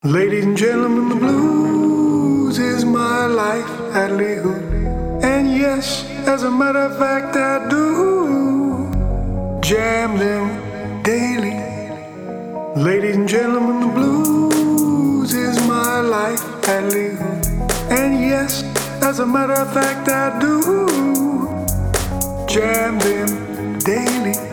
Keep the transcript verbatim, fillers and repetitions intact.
Ladies and gentlemen, the blues is my life at Leehoot. And yes, as a matter of fact, I do jam them daily. Ladies and gentlemen, the blues is my life at Leehoot. And yes, as a matter of fact, I do jam them daily.